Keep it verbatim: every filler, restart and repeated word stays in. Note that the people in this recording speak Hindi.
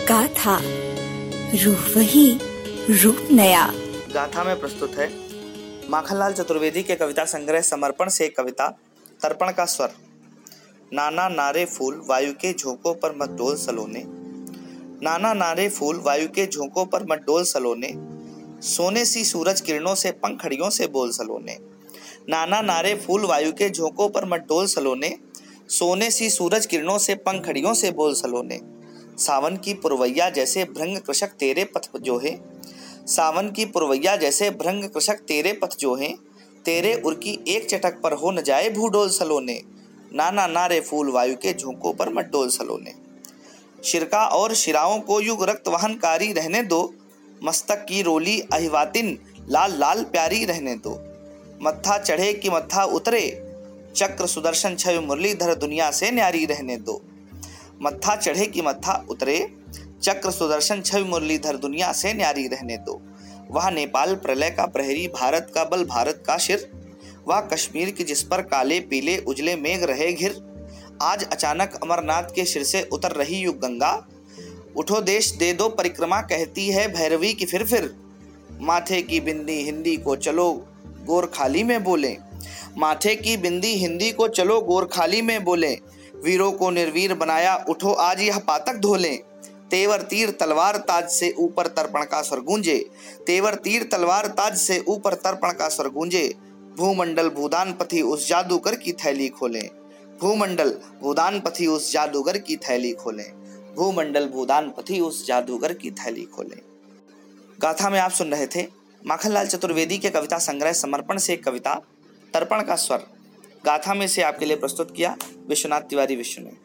गाथा रूह वही रूप नया। गाथा में प्रस्तुत है माखनलाल चतुर्वेदी के कविता संग्रह समर्पण से कविता तर्पण का स्वर। नाना नारे फूल वायु के झोंकों पर मत डोल सलोने, नाना नारे फूल वायु के झोंकों पर मत डोल सलोने, सोने सी सूरज किरणों से पंखड़ियों से बोल सलोने। नाना नारे फूल वायु के झोंकों पर मत डोल सलोने, सोने सी सूरज किरणों से पंखड़ियों से बोल सलोने। सावन की पुरवैया जैसे भृंग कृषक तेरे पथ जो है, सावन की पुरवैया जैसे भृंग कृषक तेरे पथ जो है, तेरे उर की एक चटक पर हो न जाए भूडोल सलोने। नाना नारे फूल वायु के झोंकों पर मत डोल सलोने। शिरका और शिराओं को युग रक्त वहनकारी रहने दो, मस्तक की रोली अहिवातिन लाल लाल प्यारी रहने दो। मत्था चढ़े कि मत्था उतरे, चक्र सुदर्शन छवि मुरलीधर दुनिया से न्यारी रहने दो। मत्था चढ़े कि मत्था उतरे, चक्र सुदर्शन छवि मुरलीधर दुनिया से न्यारी रहने दो। वह नेपाल प्रलय का प्रहरी, भारत का बल भारत का शिर, वह कश्मीर की जिस पर काले पीले उजले मेघ रहे घिर। आज अचानक अमरनाथ के सिर से उतर रही युग गंगा, उठो देश दे दो परिक्रमा कहती है भैरवी की फिर फिर। माथे की बिंदी हिंदी को चलो गोरखाली में बोले, माथे की बिंदी हिंदी को चलो गोरखाली में बोले। वीरों को निर्वीर बनाया उठो आज यह पातक धोले। तेवर तीर तलवार ताज से ऊपर तर्पण का स्वर गूंजे, तेवर तीर तलवार ताज से ऊपर तर्पण का स्वर गूंजे। भूमंडल भूदान पथी उस जादूगर की थैली खोले, भूमंडल भूदान पथी उस जादूगर की थैली खोले, भूमंडल भूदान पथी उस जादूगर की थैली खोले। गाथा में आप सुन रहे थे माखनलाल चतुर्वेदी के कविता संग्रह समर्पण से कविता तर्पण का स्वर। गाथा में से आपके लिए प्रस्तुत किया विश्वनाथ तिवारी विश्व ने।